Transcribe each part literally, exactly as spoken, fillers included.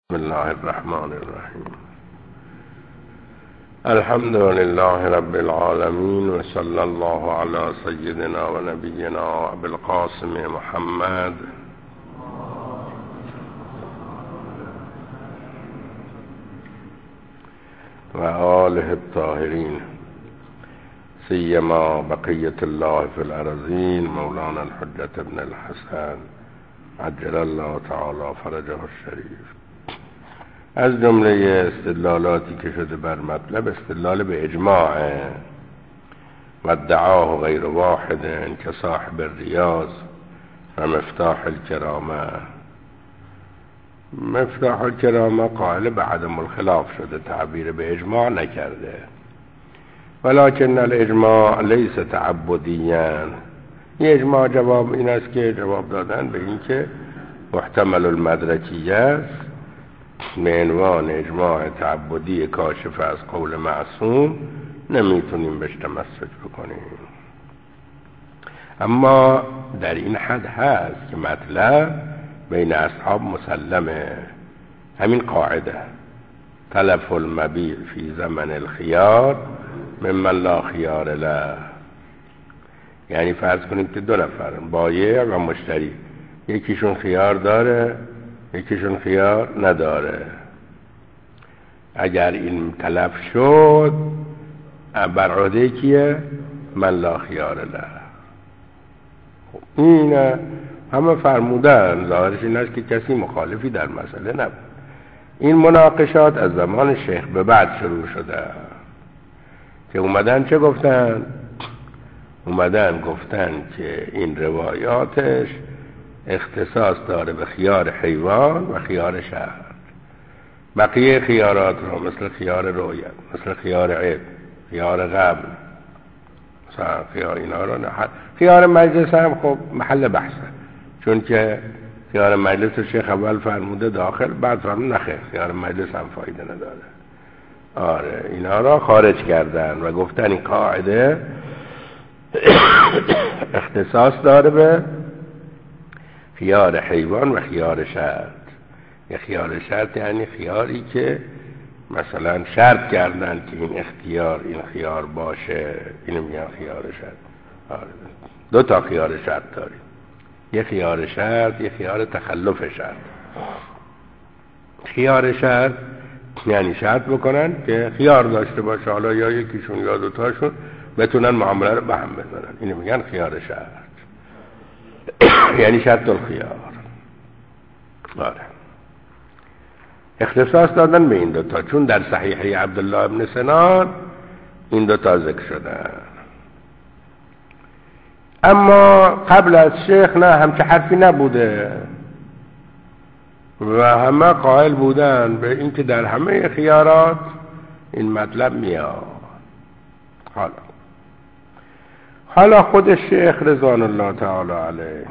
بسم الله الرحمن الرحیم. الحمد لله رب العالمین و صلی الله علی سیدنا و نبینا ابی القاسم محمد و آله الطاهرین، سیما بقیت الله فی الارضین مولانا الحجة ابن الحسن عجل الله تعالی فرجه الشریف. از جمله استدلالاتی که شده بر مطلب استدلال به اجماع و ادعاه غیر واحد که صاحب الریاض و مفتاح الکرامه. مفتاح الکرامه قائل به عدم الخلاف شده، تعبیر به اجماع نکرده. ولکن الاجماع لیس تعبدیاً. این اجماع جواب این است که جواب دادن به این که محتمل المدرکیه است، به عنوان اجماع تعبدی کاشف از قول معصوم نمیتونیم بهش تمسک بکنیم. اما در این حد هست که مطلب بین اصحاب مسلمه. همین قاعده تلف المبیع فی زمن الخیار ممن لا خیار له. یعنی فرض کنیم که دو نفر بایع و مشتری، یکیشون خیار داره یکیشون خیار نداره. اگر این تلف شد بر عهده کیه؟ من لا خیار له. خب این همه فرمودن، ظاهرش این است که کسی مخالفی در مسئله نبود. این مناقشات از زمان شیخ به بعد شروع شده که اومدن چه گفتن؟ اومدن گفتن که این روایاتش اختصاص داره به خیار حیوان و خیار شهر. بقیه خیارات رو مثل خیار رویت، مثل خیار عیب، خیار قبل، مثلا خیار اینا رو نه. خیار مجلس هم خب محل بحثه، چون که خیار مجلس شیخ اول فرموده داخل، بعد فرموده نخیر خیار مجلس هم فایده نداره. آره اینا را خارج کردن و گفتن این قاعده اختصاص داره به خیار حیوان و خیار شرط. یه خیار شرط یعنی خیاری که مثلا شرط کردن که این اختیار این خیار باشه، اینو میگن خیار شرط. آره. دو تا خیار شرط داریم، یه خیار شرط یه خیار تخلف شرط. خیار شرط یعنی شرط بکنن که خیار داشته باشه، حالا یا یکیشون یا دوتاشون بتونن معامله رو به هم بزنن، اینو میگن خیار شرط. یعنی شرط الخیار. آره. اختصاص دادن به این دوتا، چون در صحیحه عبدالله ابن سنان این دوتا ذکر شدن. اما قبل از شیخ نه، همچه حرفی نبوده و همه قائل بودن به این که در همه خیارات این مطلب میاد. حالا حالا خود شیخ رضوان الله تعالی علیه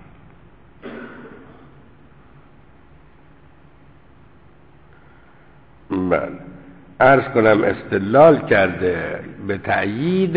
بله عرض کنم استدلال کرده به تأیید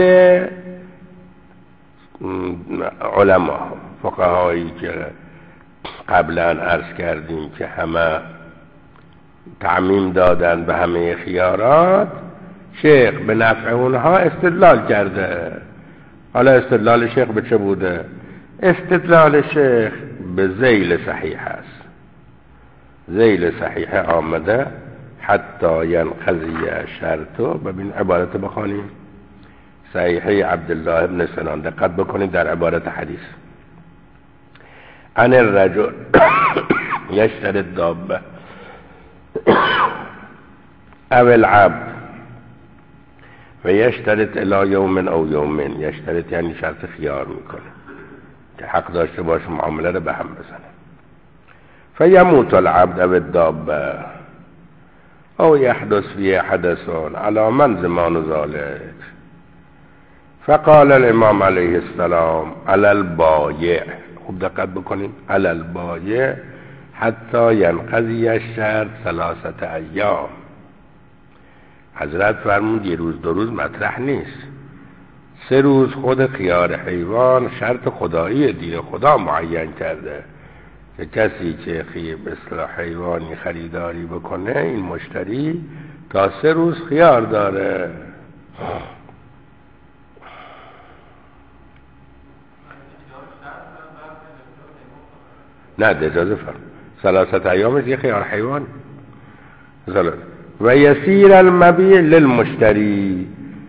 علما، فقهایی که قبلا عرض کردیم که همه تعمیم دادن به همه خیارات. شیخ به نفع اونها استدلال کرده. حالا استدلال شیخ به چه بوده؟ استدلال شیخ به ذیل صحیح است. ذیل صحیح آمده حتی ینقضی شرطو. ببین عبارت بخوانیم، صحیحه عبدالله ابن سنان، دقت بکنید در عبارت حدیث. ان الرجل یشتری الدابه او العبد و یشترط الی یوم او یومین. یشترط یعنی شرط خیار میکنه که حق داشته باشه معامله رو به هم بزنه. فیموت العبد او الدابه او یحدث فی حدثون علی من زمان ذلک. فقال الامام علیه السلام علی البایع، خوب دقت بکنیم، علی البایع حتی ینقضی الشرط ثلاثه ایام. حضرت فرمود یه روز دو روز مطرح نیست، سه روز خود خیار حیوان شرط خدایی دیگه، خدا معین کرده که کسی که خیلی به اصطلاح حیوانی خریداری بکنه این مشتری تا سه روز خیار داره. نه اجازه فرم ثلاثت ایام یه خیار حیوان و یسیر المبیع للمشتری،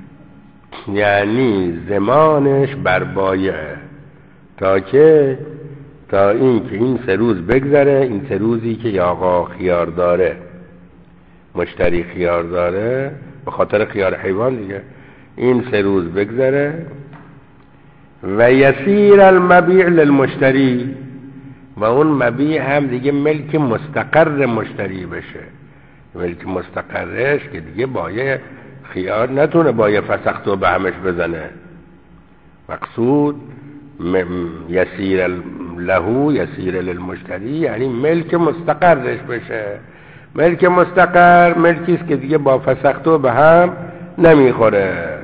یعنی زمانش بر بایعه تا که تا این که این سه روز بگذره، این سه روزی که آقا خیار داره، مشتری خیار داره به خاطر خیار حیوان دیگه، این سه روز بگذره. و یسیر المبیع للمشتری، و اون مبیع هم دیگه ملک مستقر مشتری بشه. ملک مستقرش که دیگه بایع خیار نتونه بایع فسختو به همش بزنه. مقصود یسیر له یسیر للمشتری یعنی ملک مستقرش بشه. ملک مستقر ملکیست که دیگه با فسختو به هم نمیخوره.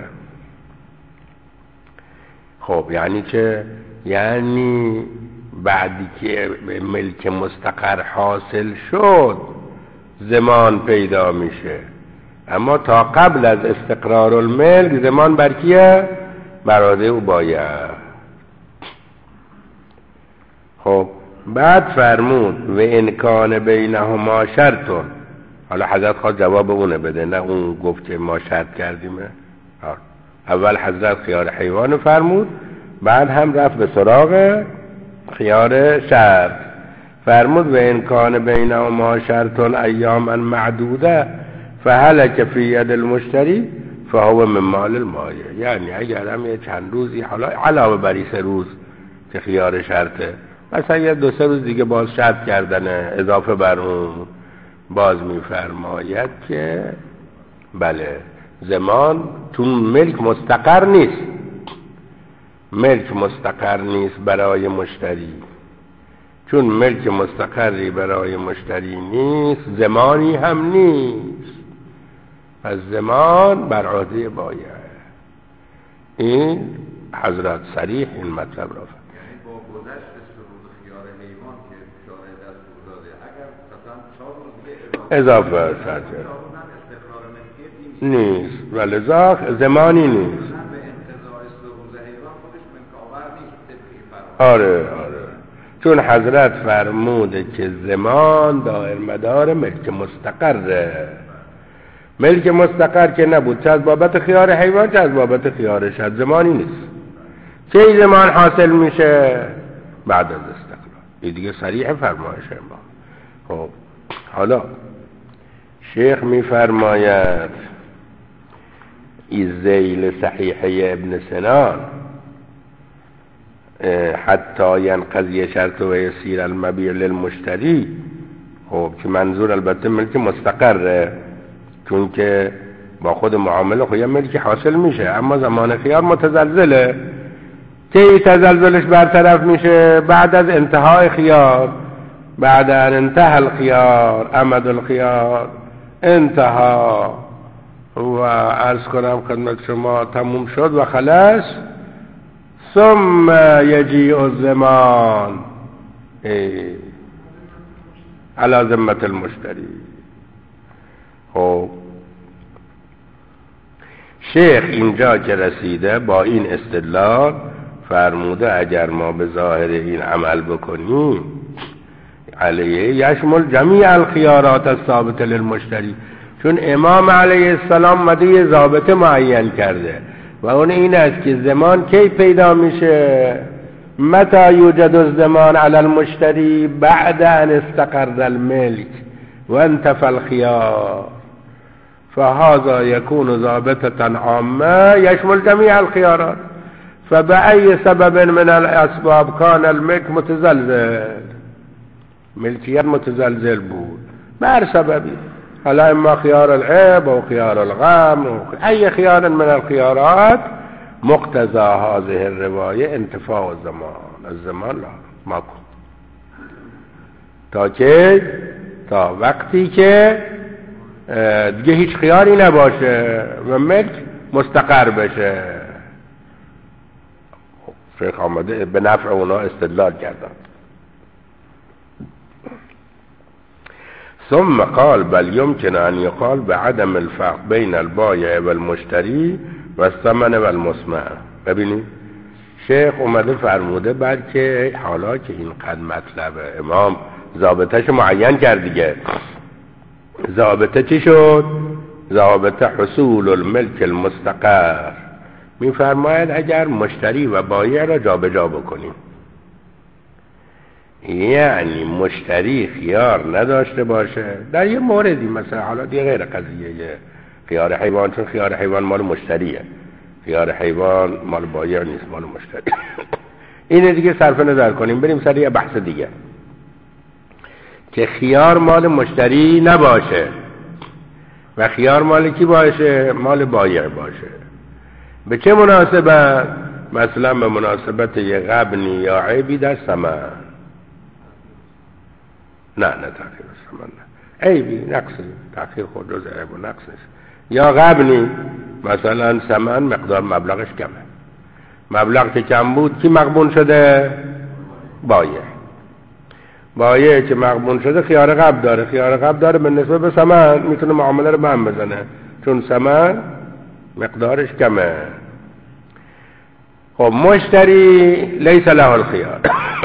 خب یعنی چه؟ یعنی بعدی که ملک مستقر حاصل شد زمان پیدا میشه، اما تا قبل از استقرار الملک زمان بر کیه؟ براده او باید. خب بعد فرمود و انکان بینهما شرطون. حالا حضرت خواهد جواب اونه بده، نه اون گفت که ما شرط کردیمه. اول حضرت خیار حیوان فرمود، بعد هم رفت به سراغ خیار شرط. فرمود و انکان بینهما شرطون ایاما معدوده فهلک فی ید المشتری فهو من مال المایع. یعنی اگر هم یه چند روزی حالا علاوه بر سه روز که خیار شرطه، مثلا یه دو سه روز دیگه باز شرط کردنه اضافه بر اون، باز میفرماید که بله زمان چون ملک مستقر نیست، ملک مستقر نیست برای مشتری، چون ملک مستقری برای مشتری نیست زمانی هم نیست، پس زمان بر عهده باید. این حضرت صریح این مطلب را فرمود. یعنی با گذشت روز خیار حیوان که شارع دست داده اگر مثلا چهار روز دیگه اضافه شد نیست و لذا زمانی نیست. آره آره چون حضرت فرموده که زمان دائر مدار ملک مستقره. ملک مستقر که نبود، چه از بابت خیار حیوان چه از بابت خیار شد، زمانی نیست. چه زمان حاصل میشه؟ بعد از استقرار. این دیگه صریح فرمایش ما. خب حالا شیخ میفرماید این ذیل صحیحه ابن سنان حتی ینقضی شرط و یسیر المبیع للمشتری. خب که منظور البته ملک مستقره، چون که با خود معامله خود ملک حاصل میشه، اما زمان خیار متزلزله. که تزلزلش برطرف میشه بعد از انتهای خیار، بعد ان انتهى الخيار امد الخيار انتها و عرض کنم خدمت شما تموم شد و خلاص، ثم یجیء الزمان علی ذمة المشتری. خب شیخ اینجا که رسیده با این استدلال فرموده اگر ما به ظاهر این عمل بکنیم علیه یشمل جمیع الخیارات الثابت للمشتری، چون امام علیه السلام مده یه ضابطه معین کرده و اون این است که زمان کی پیدا میشه؟ متى یوجد الزمان علی المشتری بعد ان استقر الملک و انتفى الخیار، فهذا يكون ضابطة عامة يشمل جميع الخيارات. فبأي سبب من الاسباب كان الملك متزلزل، ملکیت متزلزل بود بر سببی، حالا اما خيار العيب و خيار الغم و اي خيار من الخيارات مقتضى هذه الرواية انتفاء الزمان. الزمان لا ما کن تا که تا وقتی که دیگه هیچ خیاری نباشه و ملک مستقر بشه. شیخ آمده به نفع اونا استدلال کردن. ثم قال بل يمكن ان يقال بعدم الفرق بین البایع و المشتری و الثمن و المسمع. ببینید شیخ اومده فرموده بلکه حالا که این قد مطلب امام ضابطه‌اش معین کرد دیگه. ضابطه چی شد؟ ضابطه حصول الملک المستقر. میفرماید اگر مشتری و بایع را جابجا بکنیم، یعنی مشتری خیار نداشته باشه در یه موردی، مثلا حالا دیگه غیر قضیه خیار حیوان، چون خیار حیوان مال مشتریه، خیار حیوان مال بایع نیست، مال مشتری. اینه دیگه صرف نظر کنیم، بریم سر یه بحث دیگه که خیار مال مشتری نباشه و خیار مال کی باشه؟ مال بایع باشه. به چه مناسبت؟ مثلا به مناسبت یه غبنی یا عیبی در ثمن. نه نه تأخیر ثمن نه، عیبی نقصی، تأخیر خود جز عیب و نقص نیست. یا غبنی، مثلا ثمن مقدار مبلغش کمه، مبلغ که کم بود کی مغبون شده؟ بایع. بایع که مغبون شده خیار غب داره، خیار غب داره به نسبت به ثمن میتونه معامله رو به هم بزنه، چون ثمن مقدارش کمه. خب مشتری لیس له الخيار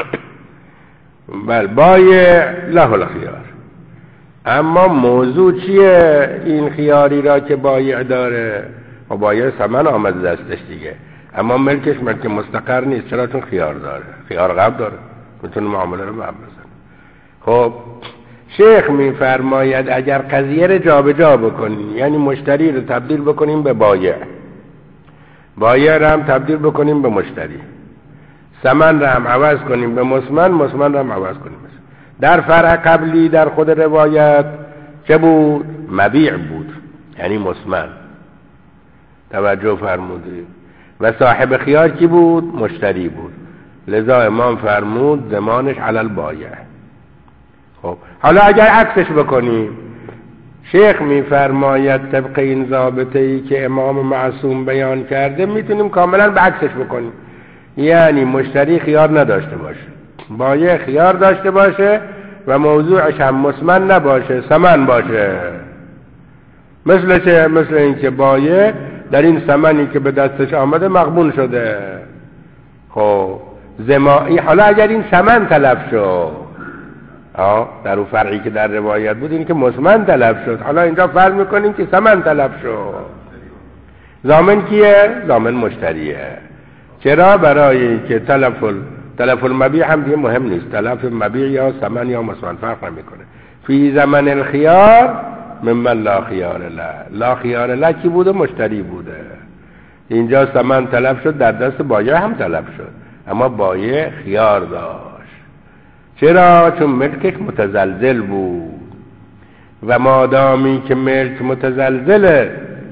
بل بایع له الخيار. اما موضوع چیه؟ این خیاری را که بایع داره و بایع ثمن آمد دستش دیگه، اما ملکش ملک مستقر نیست. چرا؟ چون خیار داره، خیار غب داره، میتونه معامله رو به هم بزنه. خب شیخ میفرماید اگر قضیه رو جابجا بکنیم، یعنی مشتری رو تبدیل بکنیم به بایع، بایع رو هم تبدیل بکنیم به مشتری، ثمن رو هم عوض کنیم به مسمن، مسمن رو هم عوض کنیم. در فرع قبلی در خود روایت چه بود؟ مبیع بود، یعنی مسمن. توجه فرمودید. و صاحب خیار کی بود؟ مشتری بود. لذا امام فرمود ضمانش علی البایع. خب حالا اگر عکسش بکنیم، شیخ میفرماید طبق این ضابطه ای که امام معصوم بیان کرده میتونیم کاملا به عکسش بکنیم، یعنی مشتری خیار نداشته باشه، بایع خیار داشته باشه و موضوعش هم مسمن نباشه، ثمن باشه. مثل چه؟ مثل این که بایع در این ثمنی که به دستش آمده مغبون شده. خب زمائی، حالا اگر این ثمن تلف شد، آه در اون فرعی که در روایت بود این که مسمن تلف شد، حالا اینجا فرق میکنیم که ثمن تلف شد. ضامن کیه؟ ضامن مشتریه. چرا؟ برای که تلف تلف المبیع هم دیگه مهم نیست، تلف مبیع یا ثمن یا مسمن فرق نمیکنه. فی زمن الخیار ممن لا خیار له، لا خیار له کی بوده؟ مشتری بوده. اینجا ثمن تلف شد، در دست بایع هم تلف شد، اما بایع خیار داشت. چرا؟ چون ملکش متزلزل بود و مادامی که ملک متزلزله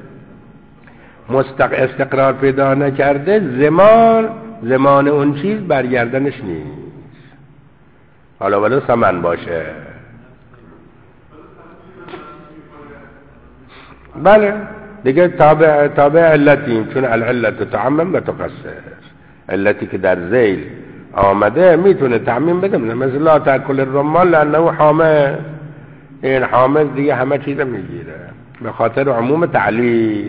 مستق استقرار پیدا نکرده، زمان زمان اون چیز برگردنش نیست، حالا ولو ثمن باشه. بله دیگه تابع تابع علتیم، چون العلت تعمم و تقصر. علتی که در ذیل آمده میتونه تعمیم بده، مثل لا تاکل الرمان لانه حامل. این حامل دیگه همه چیز میگیره به خاطر عموم تعلیل.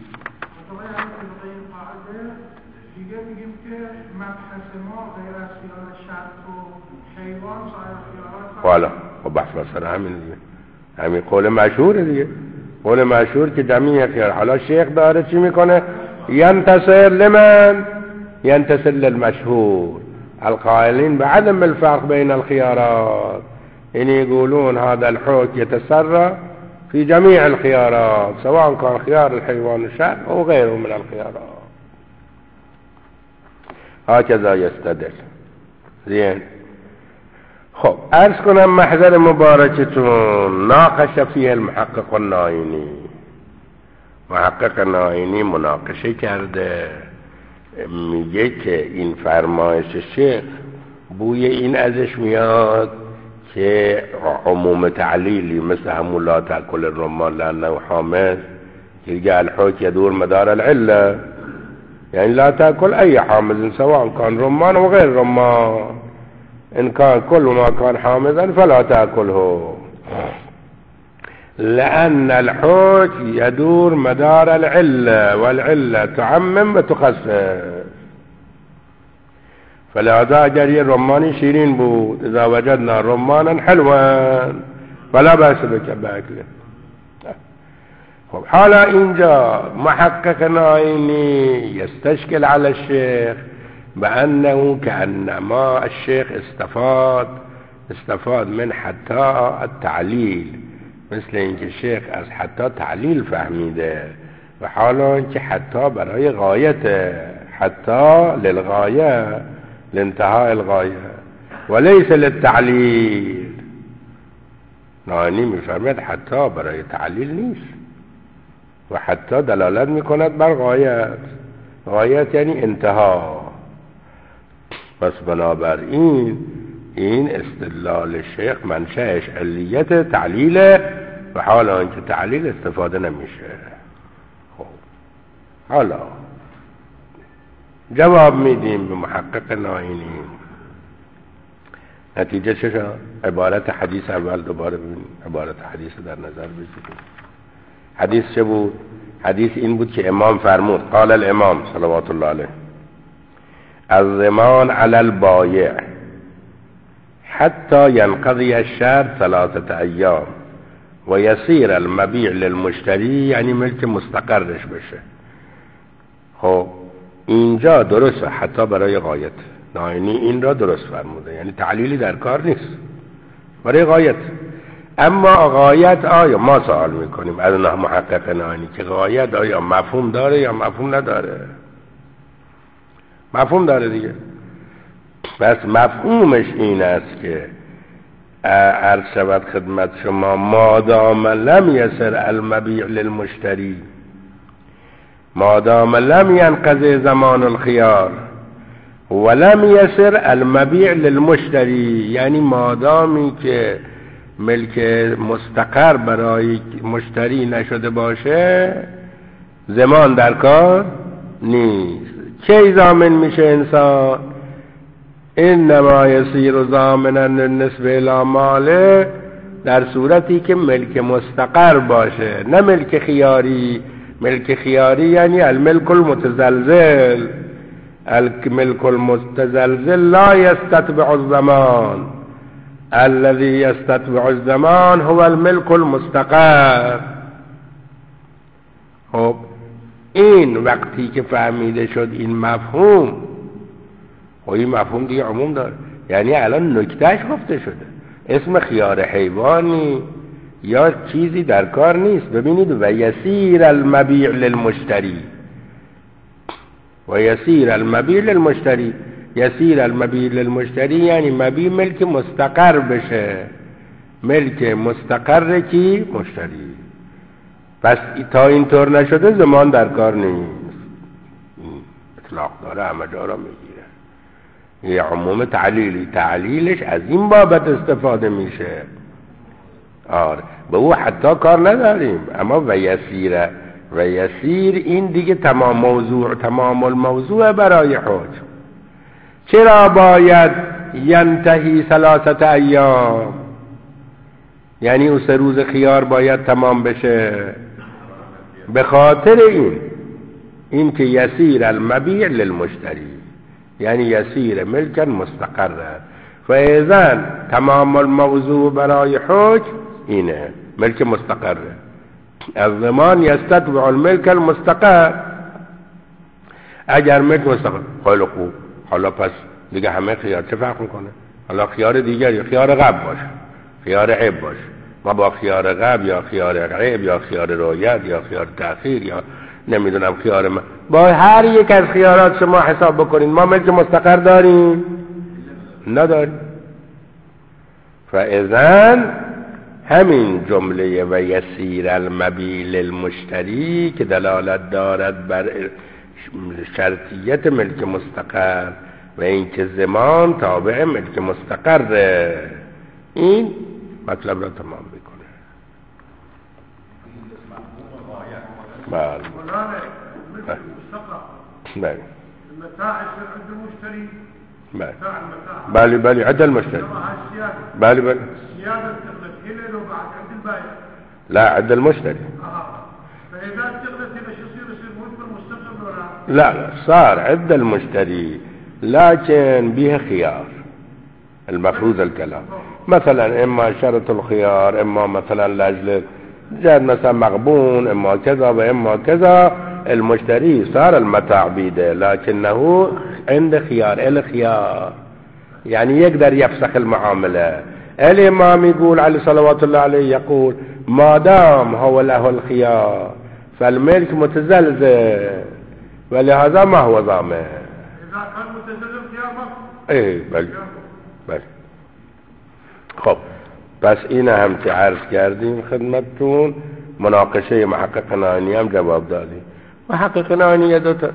دیگه میگیم که مبحث ما غیر از خیال شرط و حیوان صاحب خیالات. والا خب بحث بسر همین دیگه، همین قول مشهوره دیگه، قول مشهور که جمعی خیال. حالا شیخ داره چی میکنه؟ ینتصر لمن؟ ینتصر للمشهور القائلين بعدم الفرق بين الخيارات، إن يقولون هذا الحكم يتسرى في جميع الخيارات سواء كان خيار الحيوان الشرع أو غيره من الخيارات. هكذا يستدل. زين. خب عرض کنم محضر مبارکتون ناقش فيه المحقق النائینی. محقق نائینی مناقشه کرده، میگه که این فرمایش شیخ بوی این ازش میاد که عموم تعلیلی مثل همون لا تأکل الرمان لانه حامل که دیگه الحکم يدور مدار العله، یعنی لا تأکل ای حامل سواء كان رمان و غیر رمان، ان كان كل ما كان حامضا فلا تأكله. لأن الحكم يدور مدار العلة، والعلة تعمم وتخفف. فلهذا اگر رمانی شیرین بود اذا وجدنا رمانا حلوا فلا بأس بأكله. خب حالا اینجا محقق نائینی يستشكل على الشيخ بأنه كأنما الشيخ استفاد استفاد من حتی التعلیل، مثل اینکه الشيخ از حتی تعلیل فهمیده، و حالا اینکه حتی برای غایت، حتی للغایه لانتهاء الغایه وليس للتعلیل. نائینی میفرماید حتی برای تعلیل نیست و حتی دلالت میکند بر غایت. غایت یعنی انتها. پس بنابراین این استدلال شیخ منشأش علیت تعلیله و حالا اینکه تعلیل استفاده نمیشه. خب حالا جواب میدیم به محقق نائینی. نتیجه چه شد؟ عبارت حدیث اول دوباره ببینیم، عبارت حدیث در نظر بگیریم. حدیث چه بود؟ حدیث این بود که امام فرمود، قال الامام صلوات الله علیه الضمان علی البایع حتی ینقضی الشرط ثلاثه ایام و یصیر المبیع للمشتری، یعنی ملک مستقرش بشه. خب اینجا درسته حتی برای غایت. نائینی این را درست فرموده، یعنی تعلیلی در کار نیست، برای غایت. اما غایت آیا ما سوال میکنیم از محقق نائینی که غایت آیا مفهوم داره یا مفهوم نداره؟ مفهوم داره دیگه. پس مفهومش این است که عرض شود خدمت شما مادام لم یسر المبیع للمشتری، مادام لم ینقضی زمان الخیار ولم یسر المبیع للمشتری، یعنی مادامی که ملک مستقر برای مشتری نشده باشه زمان در کار نیست. کی ضامن میشه انسان؟ انما یصیر ضامنا بالنسبه الی ماله، در صورتی که ملک مستقر باشه، نه ملک خیاری. ملک خیاری یعنی الملک المتزلزل. الملك المتزلزل لا يستتبع الزمان، الذي يستتبع الزمان هو الملك المستقر. خب این وقتی که فهمیده شد این مفهوم، و این مفهوم دیگه عموم داره، یعنی الان نکتهش گفته شده، اسم خیار حیوانی یا چیزی در کار نیست. ببینید و یسیر المبیع للمشتری، و یسیر المبیع للمشتری، یسیر المبیع للمشتری یعنی مبیع ملک مستقر بشه، ملک مستقر کی؟ مشتری. پس تا اینطور نشده زمان در کار نیست. اطلاق داره، همه جا را میگیره. یه عموم تعلیلی، تعلیلش از این بابت استفاده میشه. آره به او حتی کار نداریم، اما و یسیره و یسیر این دیگه تمام موضوع، تمام الموضوع برای حکم. چرا باید ینتهی ثلاثه ایام؟ یعنی او سه روز خیار باید تمام بشه به خاطر این این که یسیر المبیع للمشتری، یعنی یسیر ملکا مستقره. فاذا تمام الموضوع برای حکم اینه، ملک مستقره. الضمان یستتبع الملک المستقر. اگر ملک مستقر، خیلی خوب، حالا پس دیگه همه خیار چه فرق میکنه؟ حالا خیار دیگری، خیار قبل باشه، خیار عیب باشه، ما با خیار قبل یا خیار عیب یا خیار رویت یا خیار تأخیر یا نمیدونم خیار ما، با هر یک از خیارات شما حساب بکنید، ما ملک مستقر داریم؟ نداریم. فاذا همین جمله و یسیر المبیع للمشتری که دلالت دارد بر شرطیت ملک مستقر و اینکه زمان تابع ملک مستقر، این مطلب را تمام میکنه. بله بله بله بله عند المشتري. بله بله لا عند المشتري. فإذا استغلت باش يصير يصير ملك المستقل ولا لا لا صار عند المشتري لكن بها خيار. المفروض الكلام مثلا اما شرط الخيار، اما مثلا لاجل جاد مثلا مغبون، اما كذا واما كذا. المشتري صار المتاع بيده لكنه عند خيار الخيار، يعني يقدر يفسخ المعاملة. الامام يقول عليه صلوات الله عليه يقول ما دام هو له الخيار فالملك متزلزل ولهذا ما هو ضامن. إذا كان متزلزل خيار ما ايه بل بل خب بس اینا هم که عرض کردیم خدمتتون مناقشه محقق نائینی هم جواب دادیم. محقق نائینی دو تا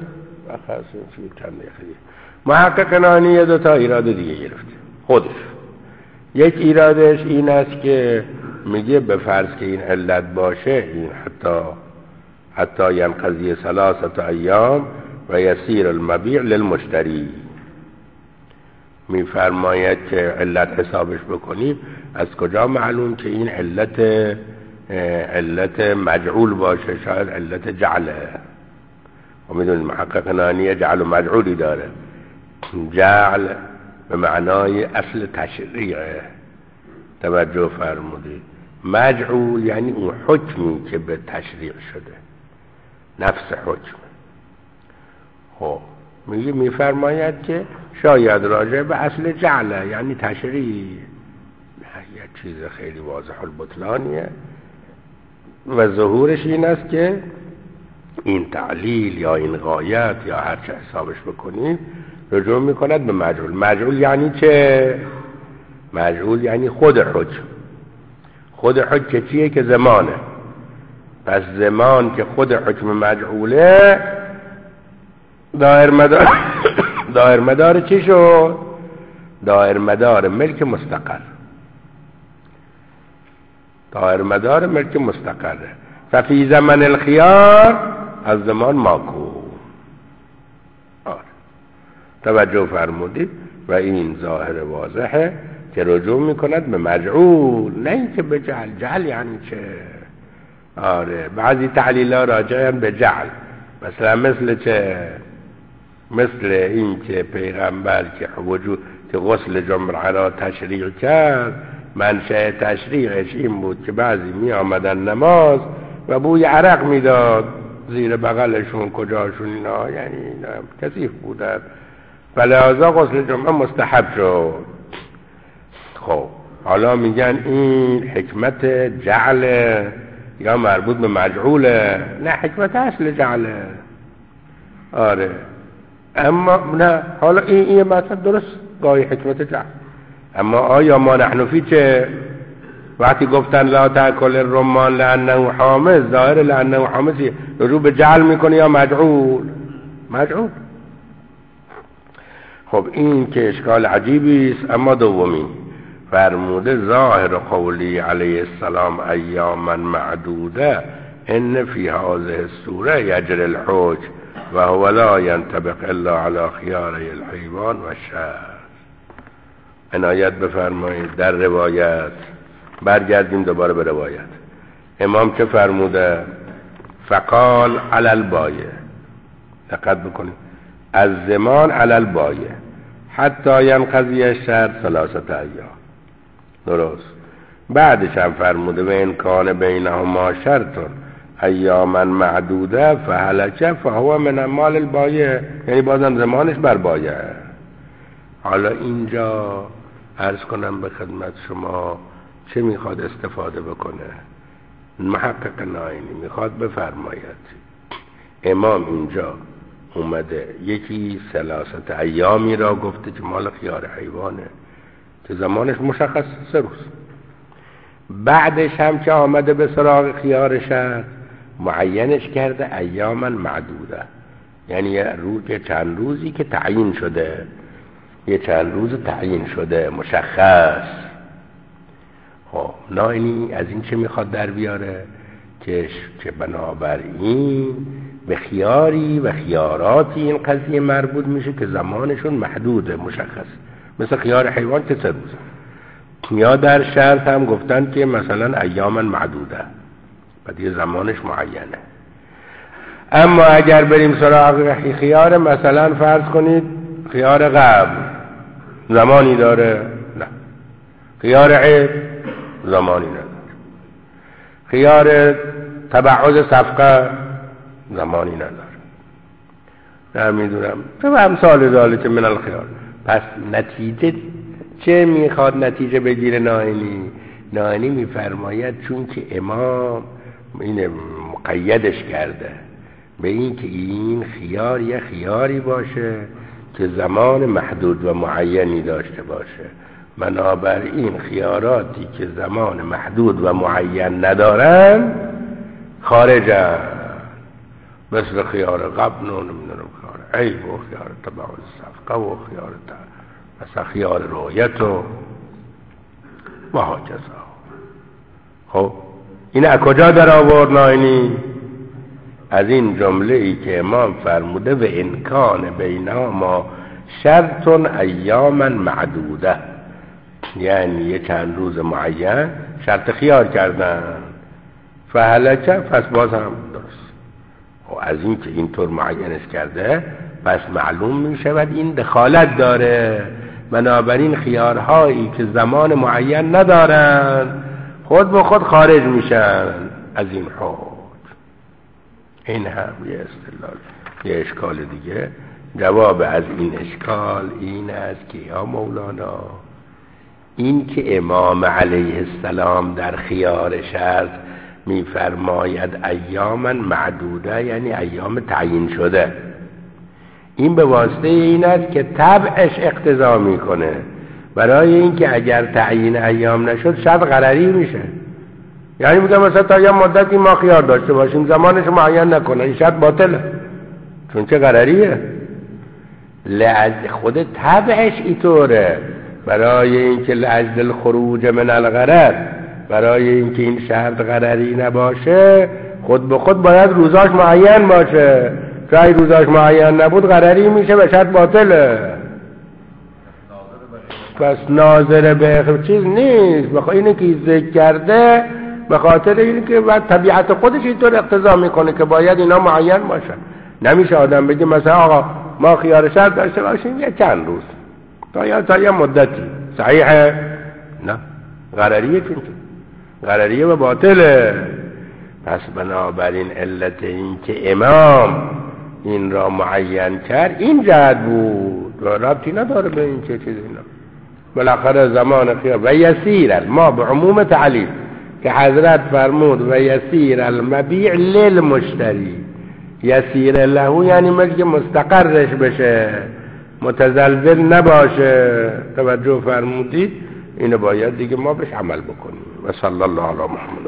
محقق نائینی دو تا ایراد دیگه گرفته خودش. یک ایرادش این است که میگه به فرض که این علت باشه این حتی حتی ینقضی ثلاثه ایام و یسیر المبیع للمشتری. میفرماید که علت حسابش بکنیم از کجا معلوم که این علت علت مجعول باشه؟ شاید علت جعله. و میدونید محقق نائینی جعل و مجعولی داره. جعل به معنای اصل تشریعه، توجه فرمودید. مجعول یعنی اون حکمی که به تشریع شده، نفس حکم. خب میگه میفرماید که شاید راجع به اصل جعله یعنی تشریع، یک چیز خیلی واضح البطلانیه و ظهورش این است که این تعلیل یا این غایت یا هر چه حسابش بکنید رجوع میکند به مجعول. مجعول یعنی چه؟ مجعول یعنی خود حکم. خود حکم چیه؟ که زمانه. پس زمان که خود حکم مجعوله دایر مدار دایر مدار چی شد؟ دایر مدار ملک مستقر. دایر مدار ملک مستقره. ففی زمن الخیار از زمان ماکو. آره توجه فرمودید. و این ظاهر واضحه که رجوع میکند به مجعول، نه اینکه به جعل. جعل یعنی چه؟ آره بعضی تعلیل‌ها راجعن به جعل، مثلا مثل چه؟ مثل این که پیغمبر که وجود که غسل جمعه را تشریع کرد، منشأ تشریعش این بود که بعضی می آمدن نماز و بوی عرق میداد زیر بغلشون کجاشون اینا، یعنی اینا کثیف بودن، فلذا غسل جمعه مستحب شد. خب حالا میگن این حکمت جعل یا مربوط به مجعوله؟ نه، حکمت اصل جعله. آره اما نه، حالا این این مثلا درست گاهی حکمت جعل، اما آیا ما نحنفی چه؟ وقتی گفتن لا تاکل الرمان لانه حامض، ظاهر لانه حامضی رجوع به جعل میکنه یا مجعول؟ مجعول. خب این که اشکال عجیبی است. اما دومی فرموده ظاهر قولی علیه السلام ایاما معدوده ان فی هذه السوره یجری الحکم و هو لا ینطبق الا علی خیاره الحیوان و الشرع. عنایت بفرمایید. در روایت برگردیم دوباره به روایت. امام چه فرموده؟ فقال علی البایع، دقت بکنید، از زمان علی البایع حتی ینقضی الشرط ثلاثه ایام. درست. بعدش هم فرموده و ان کان بینهما شرط ایاما معدوده فهلکه فهو من مال البایع، یعنی بازم زمانش بر بایع. حالا اینجا عرض کنم به خدمت شما چه میخواد استفاده بکنه محقق نائینی؟ میخواد بفرماید امام اینجا اومده یکی ثلاثه ایامی را گفته که مال خیار حیوانه که زمانش مشخص سه روز، بعدش هم که آمده به سراغ خیار شهر معینش کرده ایاما معدوده، یعنی یه روز، یه چند روزی که تعیین شده، یه چند روز تعیین شده مشخص. خب نائینی از این چه میخواد در بیاره؟ که که بنابراین به خیاری و خیاراتی این قضیه مربوط میشه که زمانشون محدوده مشخص، مثل خیار حیوان که سه روزه. یا در شرط هم گفتن که مثلا ایاما معدوده، و دیگه زمانش معینه. اما اگر بریم سراغ خیار مثلا فرض کنید خیار قبل زمانی داره؟ نه. خیار عیب زمانی نداره. خیار تبعض صفقه زمانی نداره. نمیدونم تو امثال ذالک من الخیار. پس نتیجه چه میخواد نتیجه بگیره نائینی؟ نائینی میفرماید چون که امام این مقیدش کرده به این که این خیار یه خیاری باشه که زمان محدود و معینی داشته باشه، بنابراین خیاراتی که زمان محدود و معین ندارن خارجن، مثل خیار قبل و نمیدونم خیار عیب و خیار تبعض صفقه و خیار مثلا خیار رؤیت و محاجزه. خب این از کجا در آورد نائینی؟ از این جمله ای که امام فرموده و امکان بینهما شرط ایاما معدوده، یعنی یه چند روز معین شرط خیار کردن فهلکه، پس باز هم درست. و از این که اینطور معینش کرده پس معلوم می شود این دخالت داره، بنابراین خیارهایی که زمان معین ندارن خود به خود خارج میشن از این حکم. این هم یه استدلال، یه اشکال دیگه. جواب از این اشکال این است که یا مولانا این که امام علیه السلام در خیار شرط میفرماید ایاما معدوده یعنی ایام تعیین شده، این به واسطه این است که طبعش اقتضا میکنه برای اینکه اگر تعیین ایام نشد شرط غرری میشه. یعنی میگم مثلا تا یه مدتی ما خیار داشته باشیم زمانش معین نکنه، این شرط باطله چون چه غرریه. لعجل خود طبعش اینطوره، برای اینکه لعجل الخروج من الغرر، برای اینکه این شرط غرری نباشه خود به خود باید روزاش معین باشه، که ای روزاش معین نبود غرری میشه و شرط باطله. پس ناظر به چیز نیست، بخاطر اینه که ذکر کرده به خاطر اینه که طبیعت خودش اینطور اقتضا میکنه که باید اینا معین باشن. نمیشه آدم بگه مثلا آقا ما خیار شرط داشته باشیم یه چند روز تا یا تا یه مدتی، صحیحه؟ نه، غرریه. چون غرریه و باطله. پس بنابراین علت این که امام این را معین کرد این جهت بود و ربطی نداره به این چه چیز اینا. بالاخره زمان خیار و یسیر ما به عموم تعلیل که حضرت فرمود و یسیر المبیع للمشتری، یسیر له یعنی مثل که مستقرش بشه، متزلزل نباشه. توجه فرمودید؟ اینو باید دیگه ما بهش عمل بکنیم. و صلی الله علی محمد.